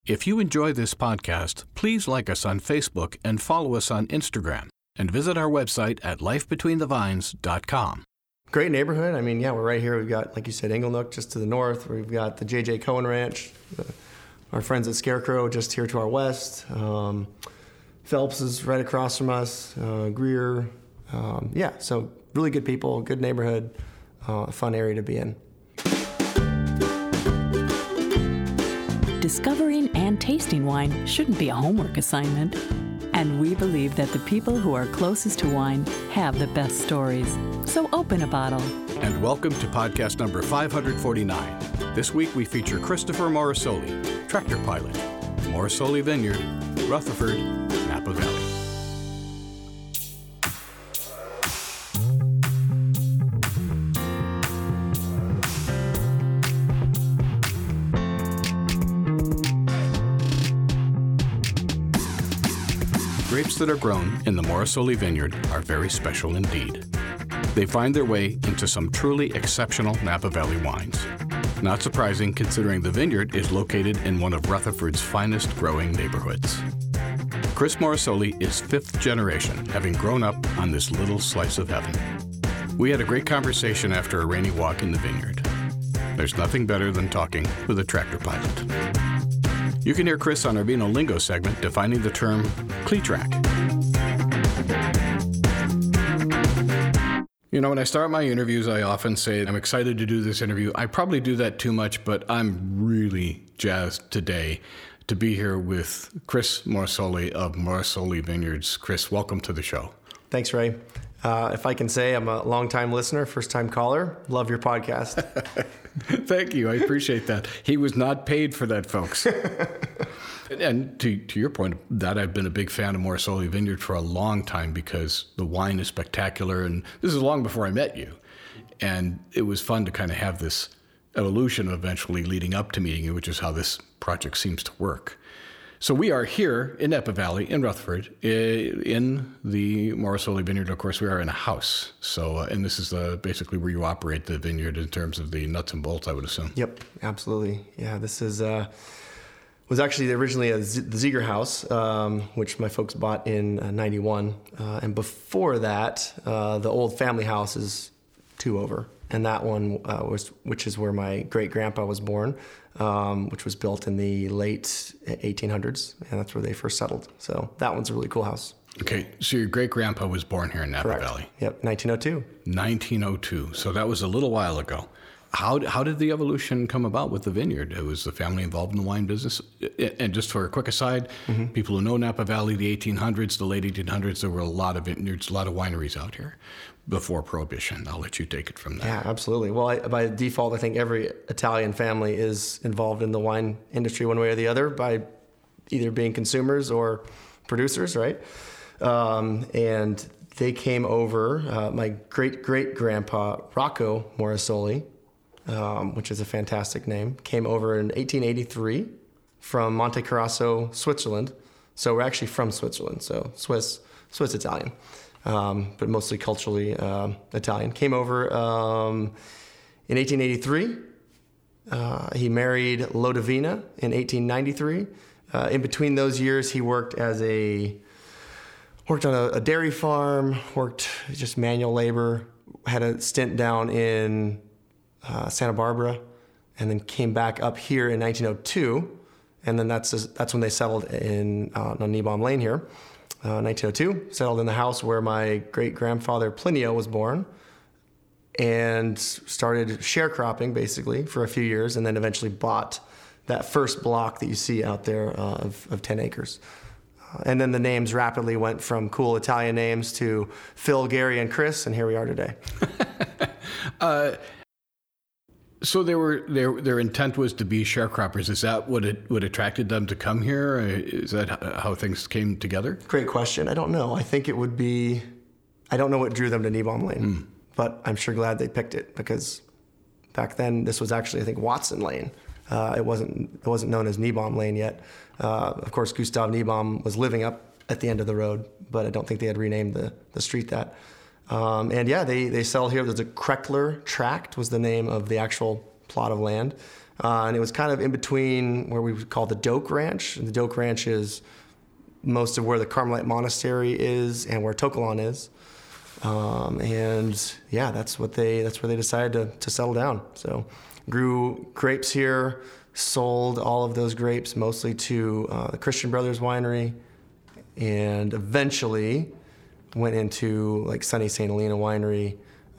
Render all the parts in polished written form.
If you enjoy this podcast, please like us on Facebook and follow us on Instagram, and visit our website at lifebetweenthevines.com. Great neighborhood. I mean, yeah, we're right here. We've got, like you said, Inglenook just to the north. We've got the J.J. Cohen Ranch, our friends at Scarecrow just here to our west. Phelps is right across from us, Greer. So really good people, good neighborhood, a fun area to be in. Discovering and tasting wine shouldn't be a homework assignment. And we believe that the people who are closest to wine have the best stories. So open a bottle. And welcome to podcast number 549. This week we feature Christopher Morrisoli, tractor pilot, Morrisoli Vineyard, Rutherford, Napa Valley. Grapes that are grown in the Morrisoli Vineyard are very special indeed. They find their way into some truly exceptional Napa Valley wines. Not surprising considering the vineyard is located in one of Rutherford's finest growing neighborhoods. Chris Morrisoli is fifth generation, having grown up on this little slice of heaven. We had a great conversation after a rainy walk in the vineyard. There's nothing better than talking with a tractor pilot. You can hear Chris on our Vino Lingo segment defining the term CLETRAC. You know, when I start my interviews, I often say I'm excited to do this interview. I probably do that too much, but I'm really jazzed today to be here with Chris Morrisoli of Morrisoli Vineyards. Chris, welcome to the show. Thanks, Ray. If I can say, I'm a longtime listener, first-time caller. Love your podcast. Thank you. I appreciate that. He was not paid for that, folks. And to your point, that I've been a big fan of Morrisoli Vineyard for a long time because the wine is spectacular. And this is long before I met you. And it was fun to kind of have this evolution eventually leading up to meeting you, which is how this project seems to work. So we are here in Napa Valley, in Rutherford, in the Morrisoli Vineyard. Of course, we are in a house. So, and this is basically where you operate the vineyard in terms of the nuts and bolts, I would assume. Yep, absolutely. Yeah, this is was actually originally the Ziegler House, which my folks bought in '91. And before that, the old family house is 2 over. And that one which is where my great-grandpa was born, which was built in the late 1800s, and that's where they first settled. So that one's a really cool house. Okay, so your great-grandpa was born here in Napa Correct. Valley. Yep, 1902. 1902, so that was a little while ago. How did the evolution come about with the vineyard? Was the family involved in the wine business? And just for a quick aside, people who know Napa Valley, the 1800s, the late 1800s, there were a lot of vineyards, a lot of wineries out here before Prohibition. I'll let you take it from there. Yeah, absolutely. Well, by default, I think every Italian family is involved in the wine industry one way or the other by either being consumers or producers, right? And they came over, my great-great-grandpa, Rocco Morrisoli, which is a fantastic name, came over in 1883 from Monte Carrasso, Switzerland. So we're actually from Switzerland, so Swiss Italian, but mostly culturally Italian. Came over in 1883. He married Lodovina in 1893. In between those years, he worked on a dairy farm, worked just manual labor, had a stint down in Santa Barbara, and then came back up here in 1902, and then that's when they settled in on Kneebaum Lane here. 1902, settled in the house where my great-grandfather Plinio was born, and started sharecropping basically for a few years, and then eventually bought that first block that you see out there of 10 acres. And then the names rapidly went from cool Italian names to Phil, Gary, and Chris, and here we are today. So their intent was to be sharecroppers. Is that what attracted them to come here? Is that how things came together? Great question. I don't know. I think it would be. I don't know what drew them to Kneebaum Lane, but I'm sure glad they picked it because back then this was actually, I think, Watson Lane. It wasn't known as Kneebaum Lane yet. Of course, Gustav Kneebaum was living up at the end of the road, but I don't think they had renamed the street that. They settled here. There's a Kreckler Tract was the name of the actual plot of land. And it was kind of in between where we would call the Doak Ranch. And the Doak Ranch is most of where the Carmelite Monastery is and where Tokelon is. And yeah, that's where they decided to settle down. So grew grapes here, sold all of those grapes mostly to the Christian Brothers Winery, and eventually went into like Sunny St. Helena Winery.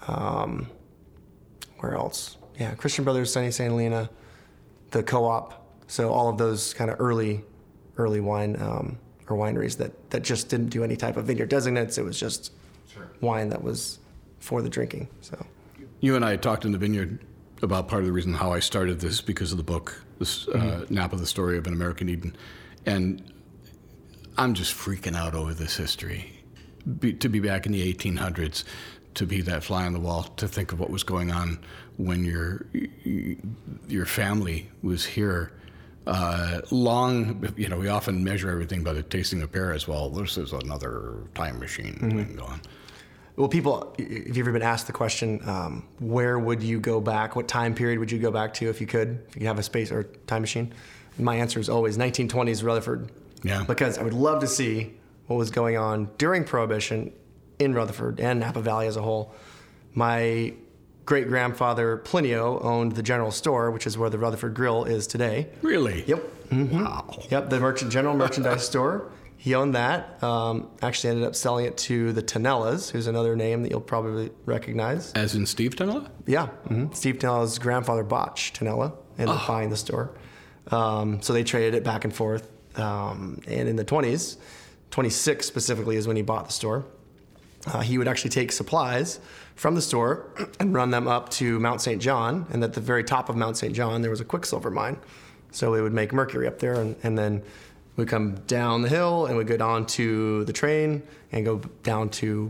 Where else? Yeah, Christian Brothers, Sunny St. Helena, the Co-op. So all of those kind of early wine or wineries that just didn't do any type of vineyard designates. It was just wine that was for the drinking. So you and I talked in the vineyard about part of the reason how I started this because of the book, this Napa, the Story of an American Eden. And I'm just freaking out over this history. To be back in the 1800s, to be that fly on the wall, to think of what was going on when your family was here. We often measure everything by the tasting of pears. Well, this is another time machine thing going. Well, people, if you've ever been asked the question, where would you go back? What time period would you go back to if you could have a space or time machine? My answer is always 1920s Rutherford. Yeah. Because I would love to see what was going on during Prohibition in Rutherford and Napa Valley as a whole. My great-grandfather Plinio owned the general store, which is where the Rutherford Grill is today. Really? Yep. Mm-hmm. Wow. Yep, the general merchandise store. He owned that. Actually ended up selling it to the Tonellas, who's another name that you'll probably recognize. As in Steve Tonella? Yeah. Mm-hmm. Steve Tonella's grandfather, Botch Tonella, ended up buying the store. So they traded it back and forth. And in the 20s, 26 specifically is when he bought the store. He would actually take supplies from the store and run them up to Mount St. John. And at the very top of Mount St. John, there was a quicksilver mine. So we would make mercury up there, and then we'd come down the hill and we'd go down to the train and go down to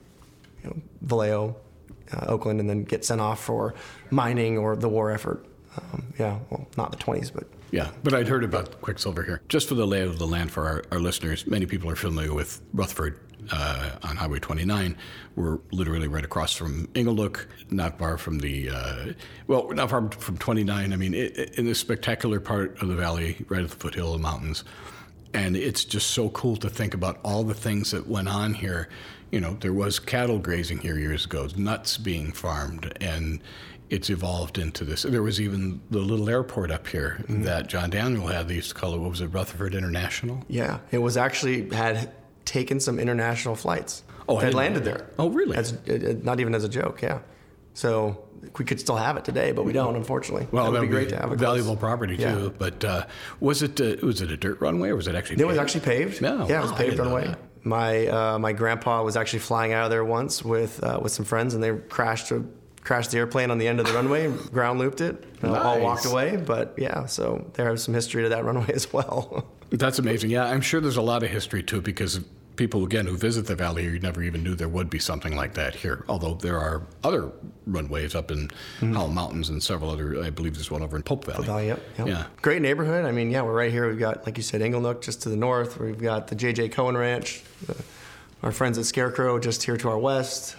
Vallejo, Oakland, and then get sent off for mining or the war effort. Not the 20s, but... Yeah, but I'd heard about Quicksilver here. Just for the lay of the land for our listeners, many people are familiar with Rutherford on Highway 29. We're literally right across from Inglenook, not far from not far from 29. I mean, in this spectacular part of the valley, right at the foothill of the mountains. And it's just so cool to think about all the things that went on here. There was cattle grazing here years ago, nuts being farmed, and it's evolved into this. There was even the little airport up here that John Daniel had. They used to call it, what was it, Rutherford International? Yeah, it was actually had taken some international flights. Oh, had landed there. Oh, really? Not even as a joke, yeah. So we could still have it today, but we don't, unfortunately. Well, that would be great to have it. Valuable property too. But was it a dirt runway or was it actually paved? It was actually paved. No. Yeah, it was paved runway. My grandpa was actually flying out of there once with some friends, and they crashed the airplane on the end of the runway, ground looped it, all walked away. But yeah, so there's some history to that runway as well. That's amazing. Yeah, I'm sure there's a lot of history too, because people, again, who visit the valley here, you never even knew there would be something like that here. Although there are other runways up in Howell Mountains and several other, I believe there's one over in Pope Valley. Pope Valley, yep. Yeah. Great neighborhood. I mean, yeah, we're right here. We've got, like you said, Inglenook just to the north. We've got the J.J. Cohen Ranch, our friends at Scarecrow just here to our west.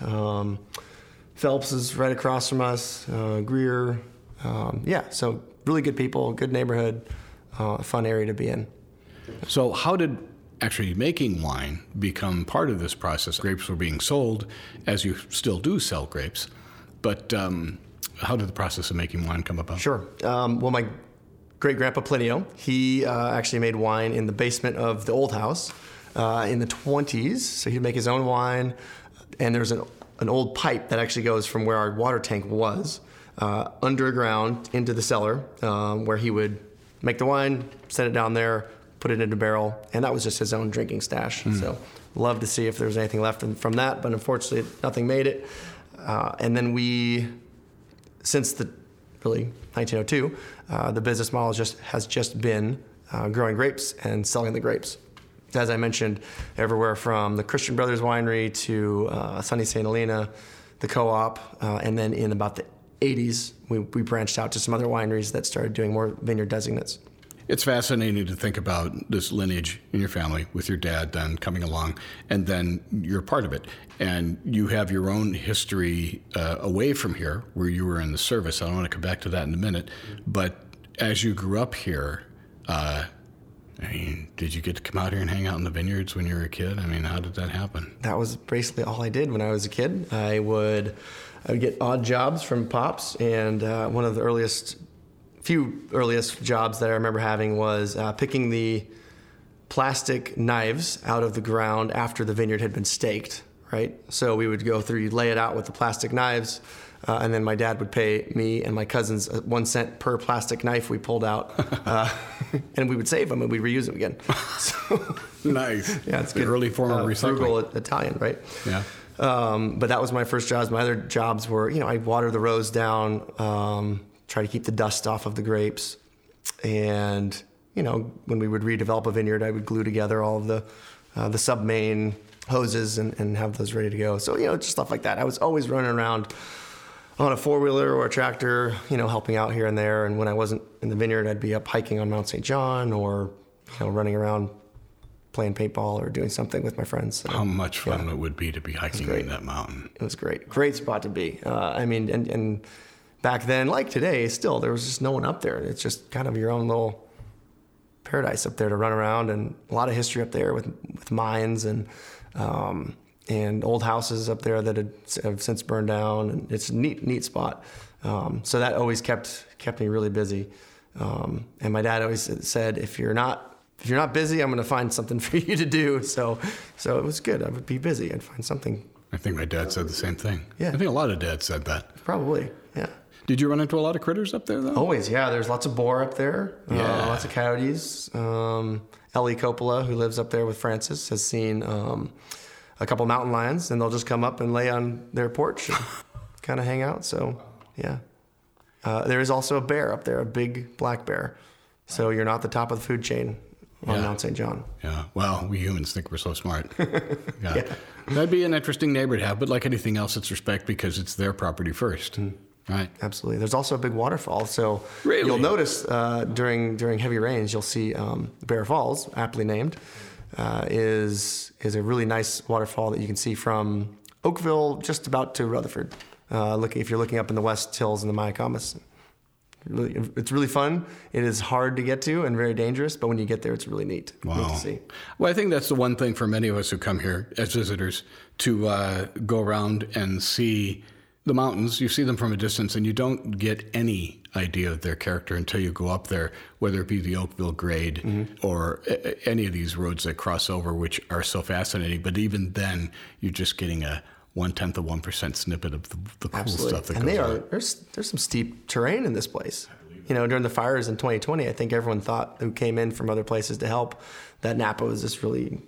Phelps is right across from us, Greer. So really good people, good neighborhood, fun area to be in. So how did actually making wine become part of this process? Grapes were being sold, as you still do sell grapes, but how did the process of making wine come about? Sure. Well, my great-grandpa Plinio, he actually made wine in the basement of the old house in the 20s. So he'd make his own wine, and there's an old pipe that actually goes from where our water tank was underground into the cellar, where he would make the wine, set it down there, put it in a barrel, and that was just his own drinking stash. So love to see if there was anything left from that, but unfortunately nothing made it. And then since the 1902, the business model has just been growing grapes and selling the grapes. As I mentioned, everywhere from the Christian Brothers Winery to Sunny St. Helena, the Co-op, and then in about the 80s, we branched out to some other wineries that started doing more vineyard designates. It's fascinating to think about this lineage in your family with your dad then coming along, and then you're part of it. And you have your own history away from here where you were in the service. I don't want to come back to that in a minute, but as you grew up here, did you get to come out here and hang out in the vineyards when you were a kid? I mean, how did that happen? That was basically all I did when I was a kid. I would get odd jobs from Pops, and one of the few earliest jobs that I remember having was picking the plastic knives out of the ground after the vineyard had been staked, right? So we would go through, you'd lay it out with the plastic knives, and then my dad would pay me and my cousins 1 cent per plastic knife we pulled out, and we would save them and we'd reuse them again. So, nice. Yeah, it's the good. Early form of recycling. Frugal Italian, right? Yeah. But that was my first jobs. My other jobs were, I'd water the rows down, try to keep the dust off of the grapes, and when we would redevelop a vineyard, I would glue together all of the sub-main hoses and have those ready to go. So, just stuff like that. I was always running around on a four-wheeler or a tractor, helping out here and there. And when I wasn't in the vineyard, I'd be up hiking on Mount St. John or, running around playing paintball or doing something with my friends. So, how much fun it would be to be hiking in that mountain. It was great. Great spot to be. And back then, like today, still, there was just no one up there. It's just kind of your own little paradise up there to run around, and a lot of history up there with mines and old houses up there that have since burned down, and it's a neat spot. So that always kept me really busy. And my dad always said, if you're not busy, I'm going to find something for you to do. So it was good. I would be busy. I'd find something. I think my dad said the same thing. Yeah. I think a lot of dads said that. Probably, yeah. Did you run into a lot of critters up there, though? Always, yeah. There's lots of boar up there. Yeah. Lots of coyotes. Ellie Coppola, who lives up there with Francis, has seen a couple mountain lions, and they'll just come up and lay on their porch and kind of hang out. So, yeah. There is also a bear up there, a big black bear. So you're not the top of the food chain on Mount St. John. Yeah. Well, we humans think we're so smart. Yeah. That'd be an interesting neighbor to have, but like anything else, it's respect because it's their property first. Right. Absolutely. There's also a big waterfall. So really? You'll notice during heavy rains, you'll see Bear Falls, aptly named, is a really nice waterfall that you can see from Oakville just about to Rutherford. If you're looking up in the West Hills and the Mayacamas. It's really fun. It is hard to get to and very dangerous, but when you get there, it's really neat. Wow. Neat to see. Well, I think that's the one thing for many of us who come here as visitors to go around and see the mountains. You see them from a distance, and you don't get any idea of their character until you go up there, whether it be the Oakville Grade or any of these roads that cross over, which are so fascinating. But even then, you're just getting a 0.1% snippet of the cool stuff that goes on. There's some steep terrain in this place. During the fires in 2020, I think everyone thought, who came in from other places to help, that Napa was this really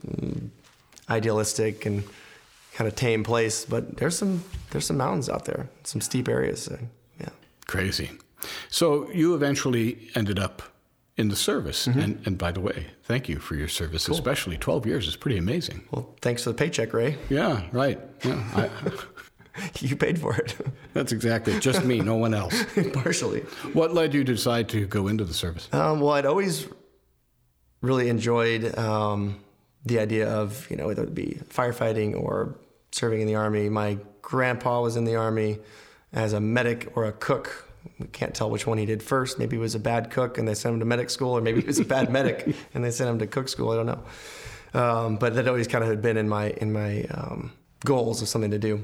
idealistic and kind of tame place. But there's some mountains out there, some steep areas. So, yeah. Crazy. So you eventually ended up in the service. And by the way, thank you for your service, especially 12 years is pretty amazing. Well, thanks for the paycheck, Ray. Yeah, right. Yeah, you paid for it. That's exactly it. Just me, no one else. Partially. What led you to decide to go into the service? Well, I'd always really enjoyed the idea of, whether it be firefighting or serving in the Army. My grandpa was in the Army as a medic or a cook. We can't tell which one he did first. Maybe he was a bad cook and they sent him to medic school, or maybe he was a bad medic and they sent him to cook school. I don't know. But that always kind of had been in my goals of something to do.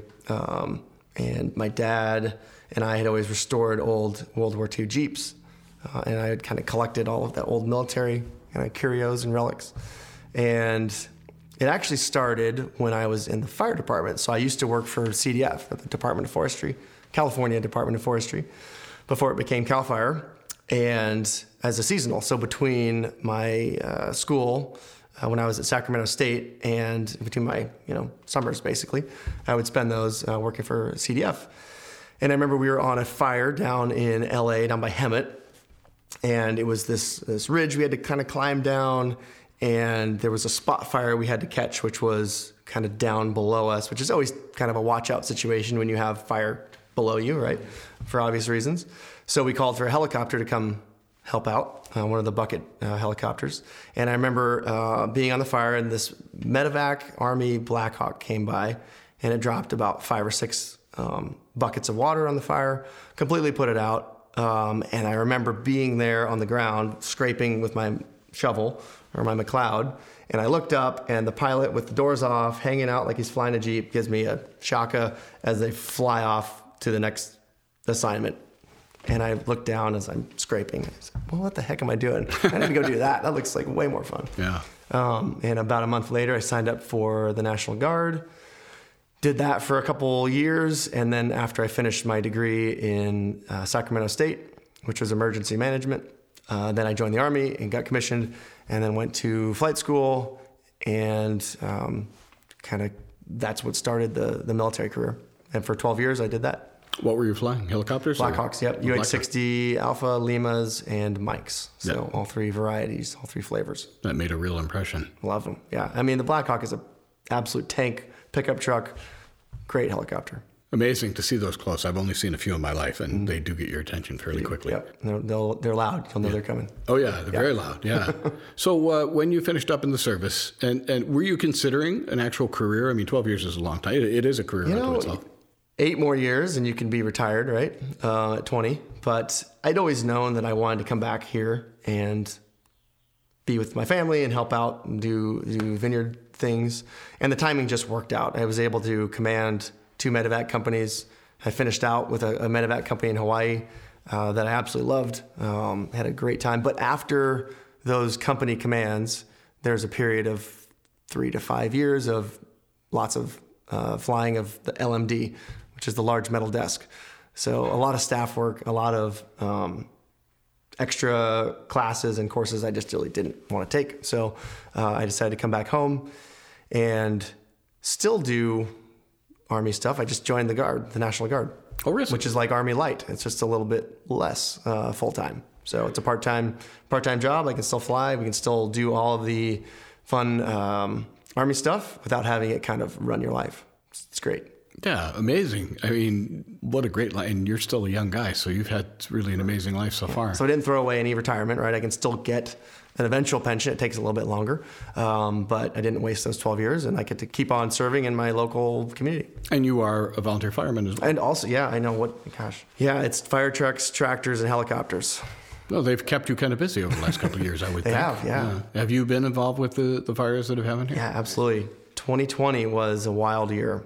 And my dad and I had always restored old World War II Jeeps. And I had kind of collected all of that old military kind of curios and relics. And it actually started when I was in the fire department. So I used to work for CDF, the Department of Forestry, California Department of Forestry, before it became CAL FIRE, and as a seasonal. So between my school, when I was at Sacramento State, and between my summers basically, I would spend those working for CDF. And I remember we were on a fire down in LA, down by Hemet, and it was this ridge we had to kind of climb down, and there was a spot fire we had to catch, which was kind of down below us, which is always kind of a watch out situation when you have fire below you, right? For obvious reasons. So we called for a helicopter to come help out, one of the bucket helicopters. And I remember being on the fire, and this medevac Army Blackhawk came by, and it dropped about 5 or 6 buckets of water on the fire, completely put it out. And I remember being there on the ground, scraping with my shovel or my McLeod. And I looked up, and the pilot with the doors off, hanging out like he's flying a Jeep, gives me a shaka as they fly off to the next assignment. And I looked down as I'm scraping. I said, well, what the heck am I doing? I need to go do that. That looks like way more fun. Yeah. And about a month later, I signed up for the National Guard. Did that for a couple years. And then after I finished my degree in Sacramento State, which was emergency management, then I joined the Army and got commissioned, and then went to flight school. And kind of that's what started the military career. And for 12 years, I did that. What were you flying? Helicopters? Blackhawks, yep. UH-60 Alpha, Limas, and Mikes. So all three varieties, all three flavors. That made a real impression. Love them, yeah. I mean, the Blackhawk is an absolute tank, pickup truck, great helicopter. Amazing to see those close. I've only seen a few in my life, and they do get your attention fairly quickly. Yep, they're loud. You'll know they're coming. Oh, yeah, they're very loud, yeah. So when you finished up in the service, and were you considering an actual career? I mean, 12 years is a long time. It is a career unto itself. 8 more years and you can be retired, right? At 20. But I'd always known that I wanted to come back here and be with my family and help out and do vineyard things. And the timing just worked out. I was able to command 2 medevac companies. I finished out with a medevac company in Hawaii that I absolutely loved. Had a great time. But after those company commands, there's a period of 3 to 5 years of lots of flying of the LMD, which is the large metal desk. So a lot of staff work, a lot of extra classes and courses I just really didn't want to take. So I decided to come back home and still do Army stuff. I just joined the Guard, the National Guard. Oh, really? Which is like Army Light. It's just a little bit less full-time. So it's a part-time job. I can still fly. We can still do all of the fun Army stuff without having it kind of run your life. It's great. Yeah, amazing. I mean, what a great life. And you're still a young guy, so you've had really an amazing life so far. So I didn't throw away any retirement, right? I can still get an eventual pension. It takes a little bit longer, but I didn't waste those 12 years, and I get to keep on serving in my local community. And you are a volunteer fireman as well. And also, yeah, I know Yeah, it's fire trucks, tractors, and helicopters. Well, they've kept you kind of busy over the last couple of years, I would think. They have, yeah. Have you been involved with the fires that have happened here? Yeah, absolutely. 2020 was a wild year.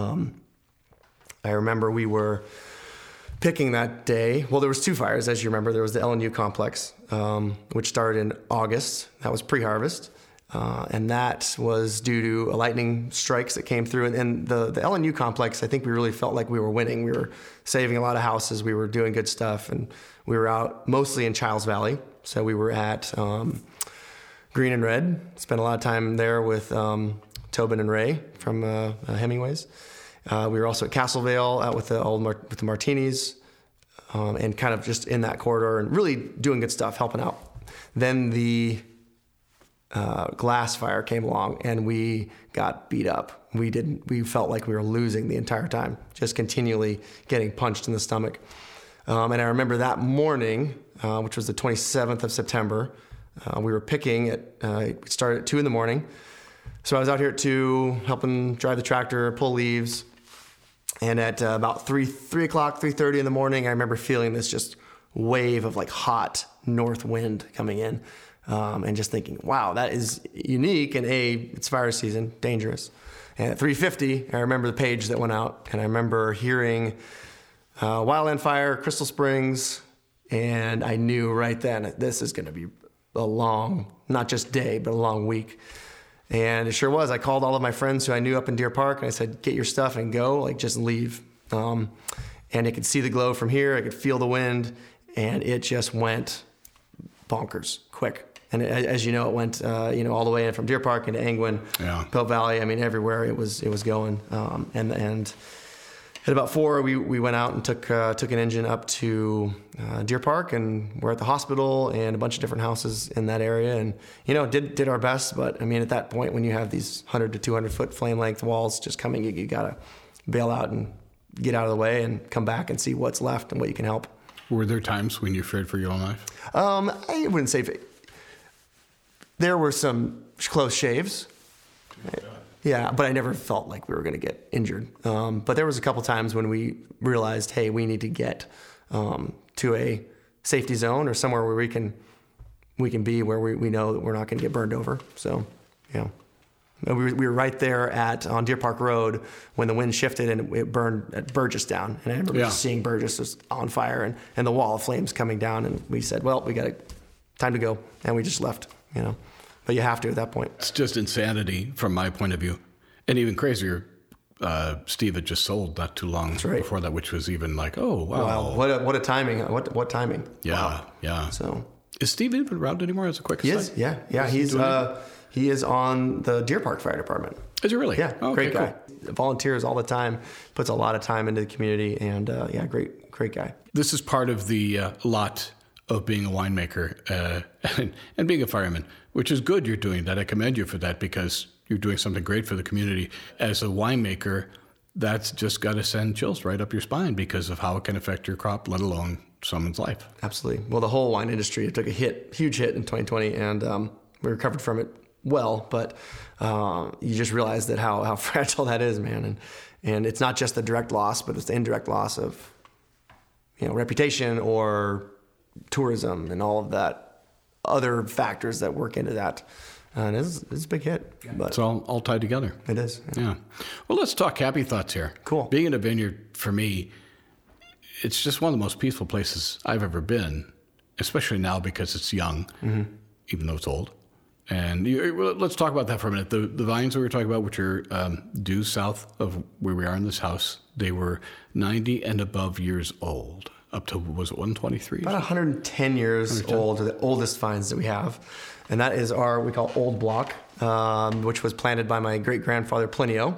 I remember we were picking that day. Well, there was 2 fires, as you remember. There was the LNU complex, which started in August. That was pre-harvest. And that was due to lightning strikes that came through. And the LNU complex, I think we really felt like we were winning. We were saving a lot of houses. We were doing good stuff. And we were out mostly in Childs Valley. So we were at Green and Red. Spent a lot of time there with Tobin and Ray from Hemingway's. We were also at Castlevale out with the Martinis, and kind of just in that corridor and really doing good stuff, helping out. Then the glass fire came along and we got beat up. We felt like we were losing the entire time, just continually getting punched in the stomach. And I remember that morning, which was the 27th of September, we were picking it started at 2 a.m. So I was out here at 2, helping drive the tractor, pull leaves. And at about 3 o'clock, 3:30 in the morning, I remember feeling this just wave of like hot north wind coming in, and just thinking, wow, that is unique. And it's fire season, dangerous. And at 3:50, I remember the page that went out, and I remember hearing Wildland Fire, Crystal Springs, and I knew right then this is going to be a long, not just day, but a long week. And it sure was. I called all of my friends who I knew up in Deer Park, and I said, get your stuff and go, like just leave. And I could see the glow from here. I could feel the wind, and it just went bonkers quick. And as you know, it went all the way in from Deer Park into Angwin, Pope Valley. I mean, everywhere it was going. And at about 4, we went out and took an engine up to Deer Park, and we're at the hospital and a bunch of different houses in that area, and did our best. But I mean, at that point, when you have these 100 to 200 foot flame length walls just coming, you gotta bail out and get out of the way and come back and see what's left and what you can help. Were there times when you feared for your own life? I wouldn't say there were some close shaves. Yeah, but I never felt like we were going to get injured. But there was a couple times when we realized, hey, we need to get to a safety zone or somewhere where we can be where we know that we're not going to get burned over. So, we were right there on Deer Park Road when the wind shifted and it burned at Burgess down. And I remember just seeing Burgess was on fire and the wall of flames coming down. And we said, well, we got time to go. And we just left, But you have to at that point. It's just insanity from my point of view. And even crazier, Steve had just sold not too long before that, which was even like, oh, wow. What a timing. What timing. Yeah, wow. Yeah. So is Steve even around anymore as a quick aside? Yeah. He is on the Deer Park Fire Department. Is he really? Yeah, great guy. Cool. Volunteers all the time, puts a lot of time into the community, and great guy. This is part of the lot of being a winemaker and being a fireman, which is good you're doing that. I commend you for that because you're doing something great for the community. As a winemaker, that's just got to send chills right up your spine because of how it can affect your crop, let alone someone's life. Absolutely. Well, the whole wine industry took a huge hit in 2020, and we recovered from it well, but you just realize that how fragile that is, man. And it's not just the direct loss, but it's the indirect loss of, reputation or tourism and all of that other factors that work into that. And it's a big hit. But it's all tied together. It is. Yeah. Well, let's talk happy thoughts here. Cool. Being in a vineyard, for me, it's just one of the most peaceful places I've ever been, especially now because it's young, even though it's old. And let's talk about that for a minute. The vines that we were talking about, which are due south of where we are in this house, they were 90 and above years old, up to, was it 123? About 110 years old are the oldest vines that we have. And that is we call Old Block, which was planted by my great-grandfather Plinio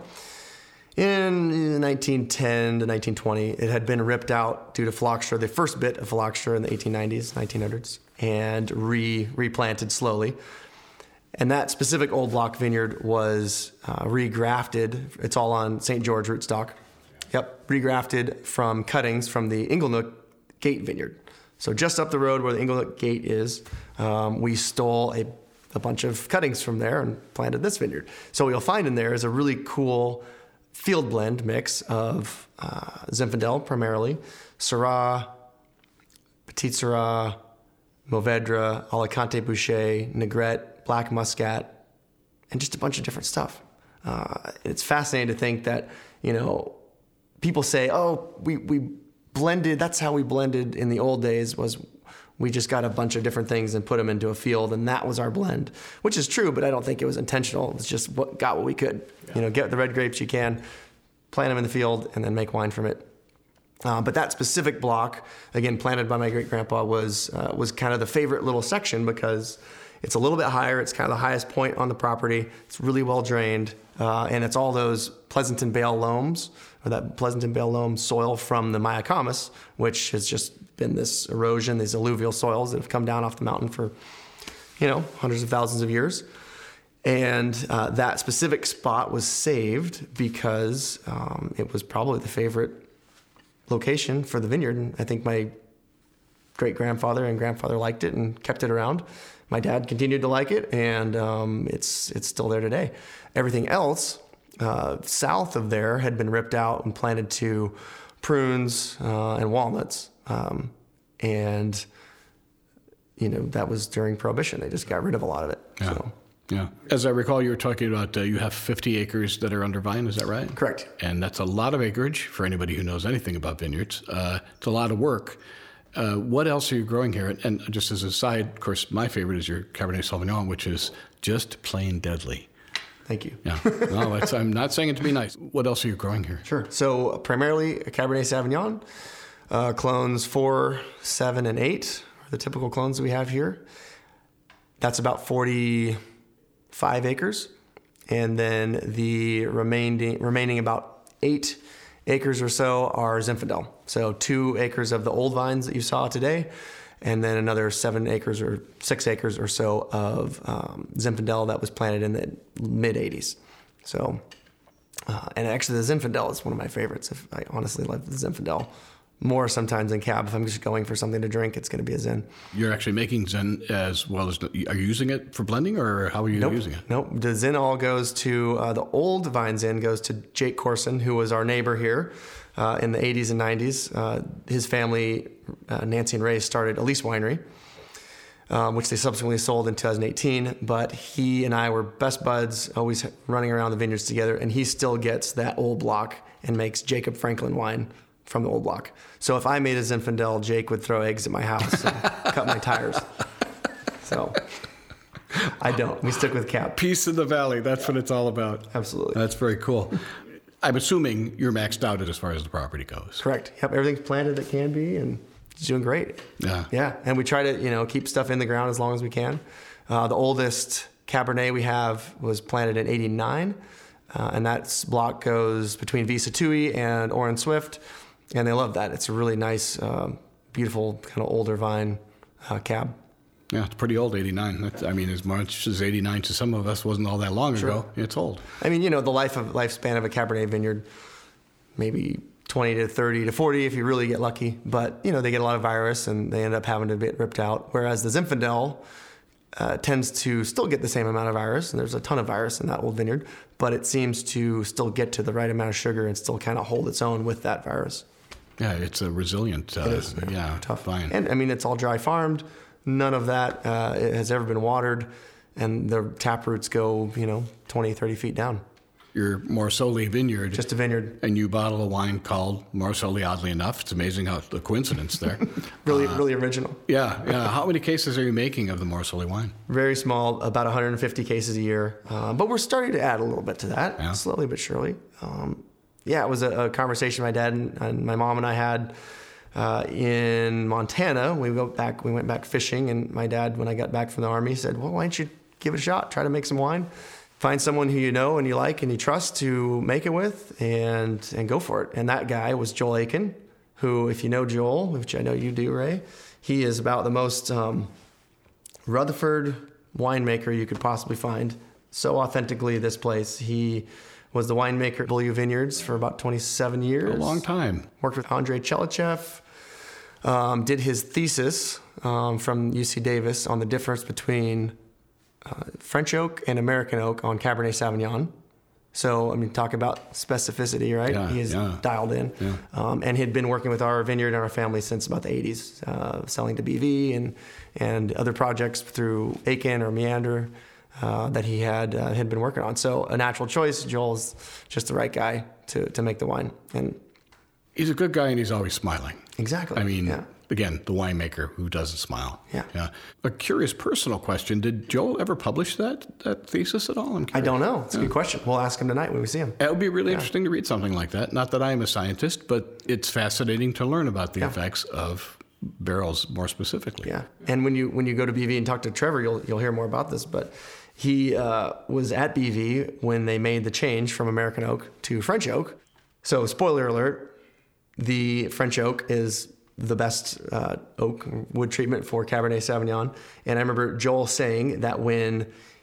in 1910 to 1920. It had been ripped out due to phylloxera, the first bit of phylloxera in the 1890s, 1900s, and replanted slowly. And that specific Old Block vineyard was regrafted. It's all on St. George rootstock. Yep, regrafted from cuttings from the Inglenook Gate vineyard. So just up the road where the Inglenook Gate is, we stole a bunch of cuttings from there and planted this vineyard. So what you'll find in there is a really cool field blend mix of Zinfandel primarily, Syrah, Petite Syrah, Mourvèdre, Alicante Bouschet, Negrette, Black Muscat, and just a bunch of different stuff. It's fascinating to think that, people say, oh, we blended, that's how we blended in the old days, was we just got a bunch of different things and put them into a field, and that was our blend, which is true, but I don't think it was intentional. It was just what we could. Yeah. Get the red grapes you can, plant them in the field, and then make wine from it. But that specific block, again, planted by my great-grandpa, was kind of the favorite little section because it's a little bit higher. It's kind of the highest point on the property. It's really well drained. And it's all those Pleasanton Bale loams, or that Pleasanton Bale loam soil from the Mayacamas, which has just been this erosion, these alluvial soils that have come down off the mountain for, hundreds of thousands of years. And that specific spot was saved because it was probably the favorite location for the vineyard. And I think my great-grandfather and grandfather liked it and kept it around. My dad continued to like it, and it's still there today. Everything else south of there had been ripped out and planted to prunes and walnuts. And, that was during Prohibition. They just got rid of a lot of it. Yeah. So. Yeah. As I recall, you were talking about you have 50 acres that are under vine. Is that right? Correct. And that's a lot of acreage for anybody who knows anything about vineyards. It's a lot of work. What else are you growing here? And just as a side, of course, my favorite is your Cabernet Sauvignon, which is just plain deadly. Thank you. Yeah. No, I'm not saying it to be nice. What else are you growing here? Sure. So primarily a Cabernet Sauvignon, clones 4, 7, and 8 are the typical clones that we have here. That's about 45 acres. And then the remaining about 8 acres or so are Zinfandel. So 2 acres of the old vines that you saw today, and then another 7 acres or 6 acres or so of Zinfandel that was planted in the mid-'80s. So, and actually the Zinfandel is one of my favorites. I honestly love the Zinfandel more sometimes than cab. If I'm just going for something to drink, it's going to be a Zin. You're actually making Zin as well as, are you using it for blending, or how are you using it? Nope. The Zin all goes to, the old Vine Zin goes to Jake Corson, who was our neighbor here in the 80s and 90s. His family, Nancy and Ray, started Elise Winery, which they subsequently sold in 2018. But he and I were best buds, always running around the vineyards together, and he still gets that old block and makes Jacob Franklin wine from the old block. So if I made a Zinfandel, Jake would throw eggs at my house and cut my tires. So I don't. We stick with cab. Peace in the valley. That's what it's all about. Absolutely. That's very cool. I'm assuming you're maxed out as far as the property goes. Correct. Yep. Everything's planted that can be, and it's doing great. Yeah. Yeah. And we try to, keep stuff in the ground as long as we can. The oldest Cabernet we have was planted in 89. And that block goes between Visa Tui and Orin Swift. And they love that. It's a really nice, beautiful, kind of older vine cab. Yeah, it's pretty old, 89. As much as 89 to some of us wasn't all that long ago, it's old. The lifespan of a Cabernet vineyard, maybe 20 to 30 to 40 if you really get lucky. But, they get a lot of virus and they end up having to get ripped out. Whereas the Zinfandel tends to still get the same amount of virus, and there's a ton of virus in that old vineyard, but it seems to still get to the right amount of sugar and still kind of hold its own with that virus. Yeah, it's a resilient, tough vine. And it's all dry farmed. None of that has ever been watered, and the tap roots go, 20, 30 feet down. Your Morsoli vineyard. Just a vineyard. And you bottle a wine called Morsoli, oddly enough. It's amazing how the coincidence there. Really original. Yeah. How many cases are you making of the Morsoli wine? Very small, about 150 cases a year. But we're starting to add a little bit to that, slowly but surely. It was a conversation my dad and my mom and I had in Montana. We went back fishing, and my dad, when I got back from the Army, said, well, why don't you give it a shot, try to make some wine. Find someone who you know and you like and you trust to make it with, and go for it. And that guy was Joel Aiken, who, if you know Joel, which I know you do, Ray, he is about the most Rutherford winemaker you could possibly find. So authentically, this place. He was the winemaker at Beaulieu Vineyards for about 27 years. A long time. Worked with Andrei Chelychev. Did his thesis from UC Davis on the difference between French oak and American oak on Cabernet Sauvignon. So, talk about specificity, right? Yeah, he is dialed in. Yeah. And he'd been working with our vineyard and our family since about the 80s, selling to BV and other projects through Aiken or Meander that he had been working on. So, a natural choice. Joel's just the right guy to make the wine. And he's a good guy, and he's always smiling. Exactly. Again, the winemaker who doesn't smile. Yeah. A curious personal question. Did Joel ever publish that thesis at all? I don't know. It's a good question. We'll ask him tonight when we see him. It would be really interesting to read something like that. Not that I am a scientist, but it's fascinating to learn about the effects of barrels more specifically. Yeah. And when you go to BV and talk to Trevor, you'll hear more about this. But he was at BV when they made the change from American oak to French oak. So, spoiler alert, the French oak is the best oak wood treatment for Cabernet Sauvignon. And I remember Joel saying that when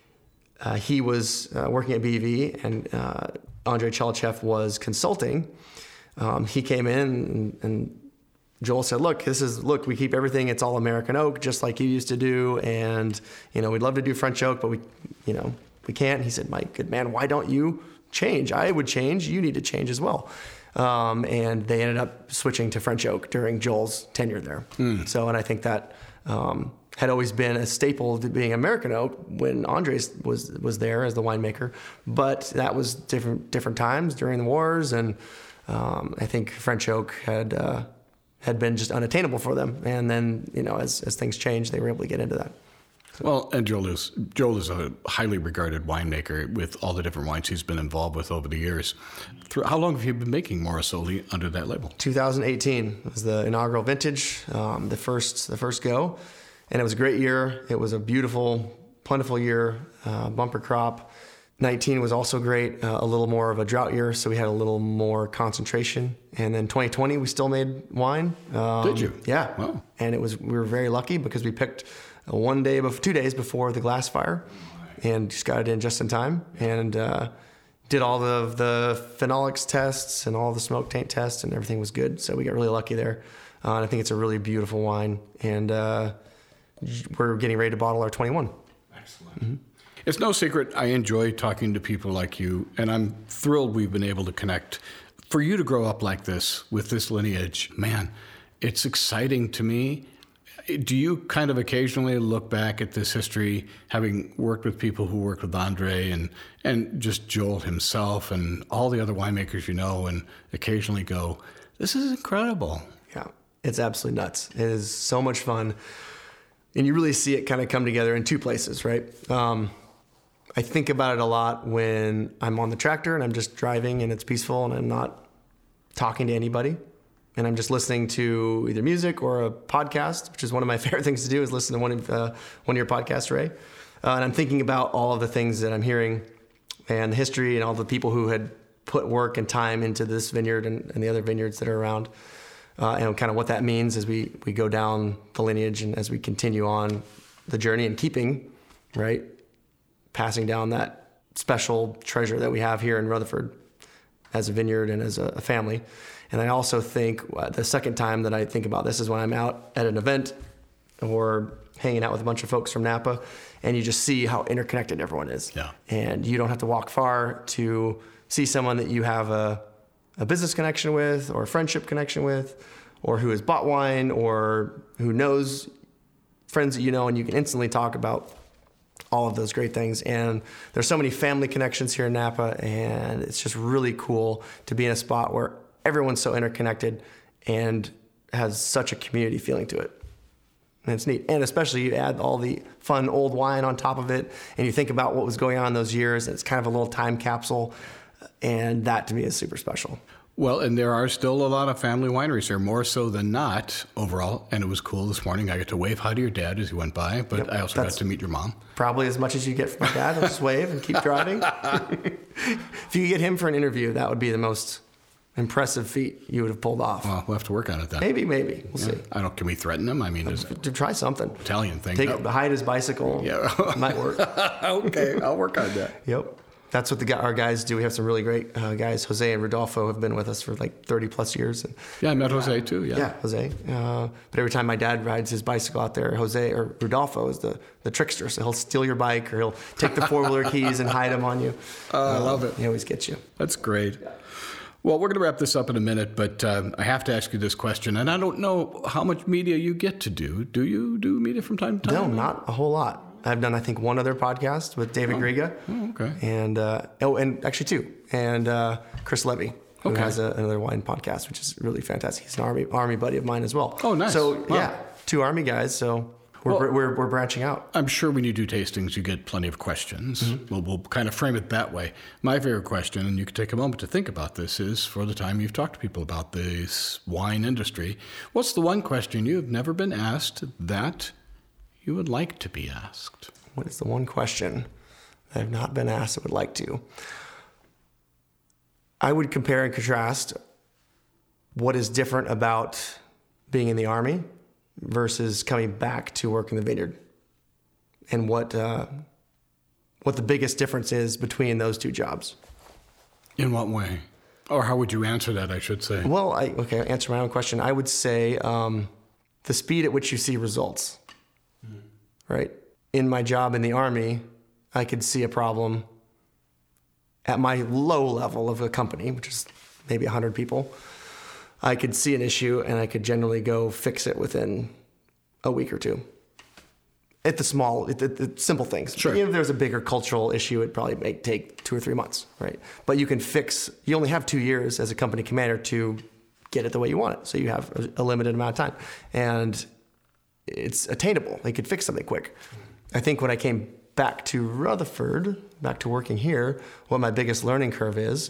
he was working at BV and Andrei Chelychev was consulting, he came in and Joel said, look, we keep everything. It's all American oak, just like you used to do. And, we'd love to do French oak, but we can't. He said, my good man, why don't you change? I would change. You need to change as well. And they ended up switching to French oak during Joel's tenure there. So, and I think that had always been a staple to being American oak when Andres was there as the winemaker. But that was different times during the wars, and I think French oak had been just unattainable for them. And then, as things changed, they were able to get into that. Well, and Joel is a highly regarded winemaker with all the different wines he's been involved with over the years. How long have you been making Morisoli under that label? 2018 was the inaugural vintage, the first go, and it was a great year. It was a beautiful, plentiful year, bumper crop. 19 was also great, a little more of a drought year, so we had a little more concentration. And then 2020, we still made wine. Did you? Yeah. Wow. And we were very lucky because we picked 2 days before the glass fire, and just got it in just in time. And did all of the phenolics tests and all the smoke taint tests, and everything was good. So we got really lucky there. And I think it's a really beautiful wine. And we're getting ready to bottle our 21. Excellent. Mm-hmm. It's no secret I enjoy talking to people like you, and I'm thrilled we've been able to connect. For you to grow up like this, with this lineage, man, it's exciting to me. Do you kind of occasionally look back at this history, having worked with people who worked with Andre and just Joel himself and all the other winemakers you know, and occasionally go, this is incredible? Yeah, it's absolutely nuts. It is so much fun. And you really see it kind of come together in two places, right? I think about it a lot when I'm on the tractor and I'm just driving and it's peaceful and I'm not talking to anybody and I'm just listening to either music or a podcast, which is one of my favorite things to do, is listen to one of your podcasts, Ray. And I'm thinking about all of the things that I'm hearing and the history and all the people who had put work and time into this vineyard and the other vineyards that are around, and kind of what that means as we go down the lineage and as we continue on the journey and keeping, right, passing down that special treasure that we have here in Rutherford as a vineyard and as a family. And I also think the second time that I think about this is when I'm out at an event or hanging out with a bunch of folks from Napa, and you just see how interconnected everyone is. Yeah. And you don't have to walk far to see someone that you have a business connection with or a friendship connection with, or who has bought wine or who knows friends that you know, and you can instantly talk about all of those great things. And there's so many family connections here in Napa, and it's just really cool to be in a spot where everyone's so interconnected and has such a community feeling to it. And it's neat. And especially you add all the fun old wine on top of it, and you think about what was going on in those years, and it's kind of a little time capsule. And that to me is super special. Well, and there are still a lot of family wineries here, more so than not overall. And it was cool this morning. I got to wave hi to your dad as he went by, but yep, I also got to meet your mom. Probably as much as you get from my dad. I'll just wave and keep driving. If you could get him for an interview, that would be the most impressive feat you would have pulled off. Well, we'll have to work on it then. Maybe. We'll see. Can we threaten him? I mean, to try something. Italian thing. Hide his bicycle. Yeah. Might work. Okay, I'll work on that. Yep. That's what our guys do. We have some really great guys. Jose and Rodolfo have been with us for like 30 plus years. And, yeah, I met Jose too. Yeah, Jose. But every time my dad rides his bicycle out there, Jose or Rodolfo is the trickster. So he'll steal your bike or he'll take the 4-wheeler keys and hide them on you. I love it. He always gets you. That's great. Well, we're going to wrap this up in a minute, but I have to ask you this question. And I don't know how much media you get to do. Do you do media from time to time? No, not a whole lot. I've done, I think, one other podcast with David Griga. Oh, okay. And actually two. And Chris Levy, who has another wine podcast, which is really fantastic. He's an army buddy of mine as well. Oh, nice. So, yeah, 2 Army guys. So we're branching out. I'm sure when you do tastings, you get plenty of questions. Mm-hmm. We'll kind of frame it that way. My favorite question, and you can take a moment to think about this, is for the time you've talked to people about this wine industry, what's the one question you have never been asked that you would like to be asked? What is the one question that I've not been asked that would like to? I would compare and contrast what is different about being in the Army versus coming back to work in the vineyard, and what the biggest difference is between those two jobs. In what way? Or how would you answer that, I should say? Well, I'll answer my own question. I would say the speed at which you see results. Right? In my job in the Army, I could see a problem at my low level of a company, which is maybe 100 people. I could see an issue and I could generally go fix it within a week or two. At the simple things. Sure. If there's a bigger cultural issue, it'd probably take 2 or 3 months, right? But you only have 2 years as a company commander to get it the way you want it. So you have a limited amount of time. And it's attainable. They could fix something quick. I think when I came back to Rutherford, back to working here, what my biggest learning curve is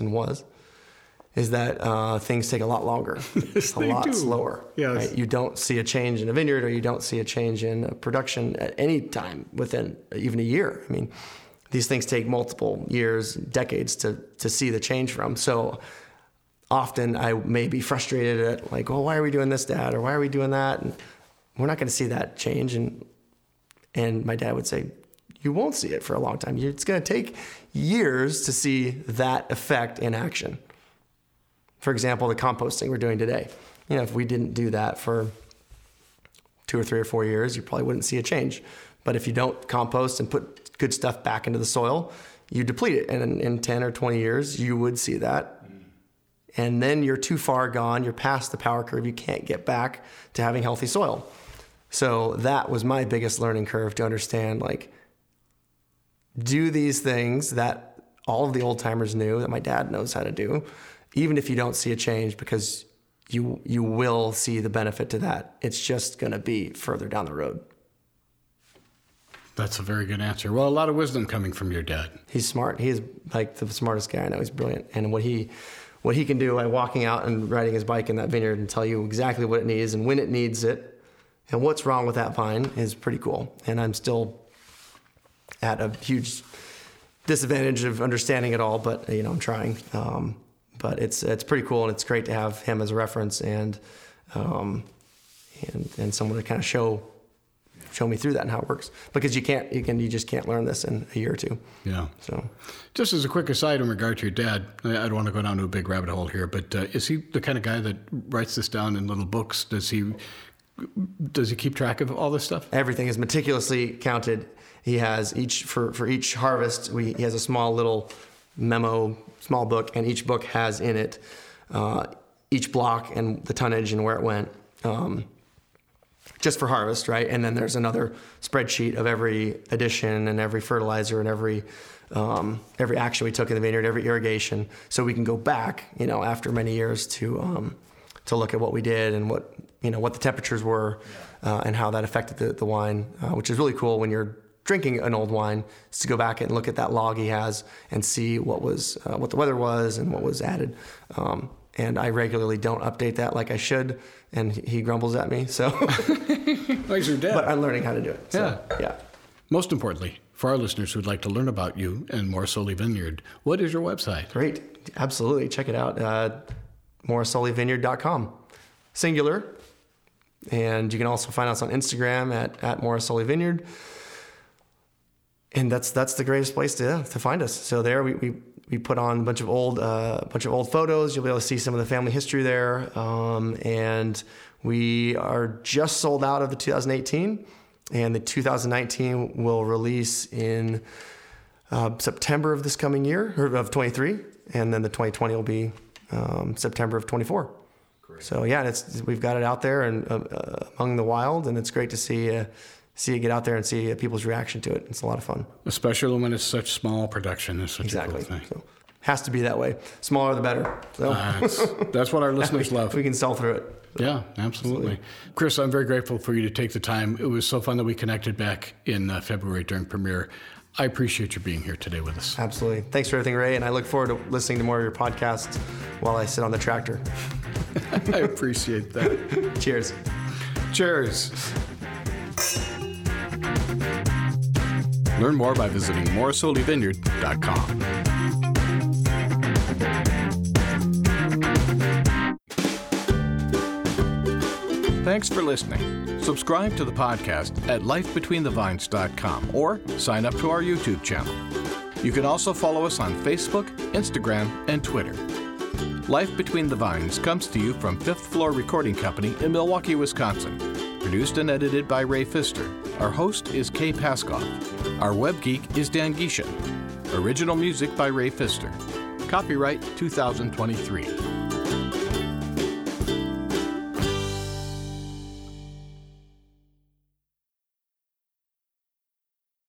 that things take a lot longer. Yes, a lot slower. Yes. Right? You don't see a change in a vineyard, or you don't see a change in production at any time within even a year. I mean, these things take multiple years, decades to see the change from. So often I may be frustrated at like, oh, why are we doing this, Dad? Or why are we doing that? And we're not going to see that change. And my dad would say, you won't see it for a long time. It's going to take years to see that effect in action. For example, the composting we're doing today. If we didn't do that for 2 or 3 or 4 years, you probably wouldn't see a change. But if you don't compost and put good stuff back into the soil, you deplete it. And in 10 or 20 years, you would see that. And then you're too far gone. You're past the power curve. You can't get back to having healthy soil. So that was my biggest learning curve, to understand, like, do these things that all of the old timers knew, that my dad knows how to do, even if you don't see a change, because you will see the benefit to that. It's just going to be further down the road. That's a very good answer. Well, a lot of wisdom coming from your dad. He's smart. He is like the smartest guy I know. He's brilliant. And what he can do by walking out and riding his bike in that vineyard and tell you exactly what it needs and when it needs it and what's wrong with that vine is pretty cool. And I'm still at a huge disadvantage of understanding it all, but I'm trying. But it's pretty cool, and it's great to have him as a reference and someone to kind of show me through that and how it works, because you just can't learn this in a year or two. Yeah. So, just as a quick aside in regard to your dad, I don't want to go down to a big rabbit hole here, but is he the kind of guy that writes this down in little books? Does he keep track of all this stuff? Everything is meticulously counted. He has for each harvest, he has a small little memo, small book, and each book has in it each block and the tonnage and where it went. Just for harvest, right? And then there's another spreadsheet of every addition and every fertilizer and every action we took in the vineyard, every irrigation, so we can go back, after many years to look at what we did and what the temperatures were and how that affected the wine, which is really cool when you're drinking an old wine, is to go back and look at that log he has and see what the weather was and what was added. And I regularly don't update that like I should, and he grumbles at me. So, He's your dad. But I'm learning how to do it. So, yeah. Most importantly, for our listeners who'd like to learn about you and Morrisoli Vineyard, what is your website? Great, absolutely, check it out. MorrisoliVineyard.com, singular, and you can also find us on Instagram at Morrisoli Vineyard. And that's the greatest place to find us. So there we put on a bunch of old photos. You'll be able to see some of the family history there. And we are just sold out of the 2018, and the 2019 will release in September of this coming year, or of 23, and then the 2020 will be September of 24. Great. So yeah, we've got it out there and among the wild, and it's great to see it get out there and see people's reaction to it. It's a lot of fun. Especially when it's such small production. It's such exactly. a cool thing. So, has to be that way. Smaller the better. So. That's what our listeners love. We can sell through it. Yeah, absolutely. Chris, I'm very grateful for you to take the time. It was so fun that we connected back in February during premiere. I appreciate you being here today with us. Absolutely. Thanks for everything, Ray. And I look forward to listening to more of your podcasts while I sit on the tractor. I appreciate that. Cheers. Cheers. Learn more by visiting MorrisoliVineyard.com. Thanks for listening. Subscribe to the podcast at lifebetweenthevines.com or sign up to our YouTube channel. You can also follow us on Facebook, Instagram, and Twitter. Life Between the Vines comes to you from Fifth Floor Recording Company in Milwaukee, Wisconsin. Produced and edited by Ray Pfister. Our host is Kay Paskoff. Our web geek is Dan Gisha. Original music by Ray Pfister. Copyright 2023.